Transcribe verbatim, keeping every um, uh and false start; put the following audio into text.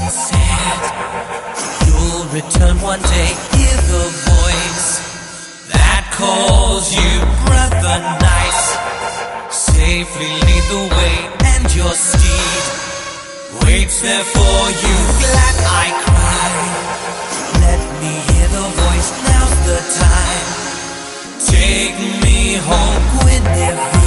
said you'll return one day. Hear the voice that calls you brother nice. Safely lead the way, and your steed waits there for you. Glad I cried. Let me hear the voice. Now's the time. Take me home, Guinevere.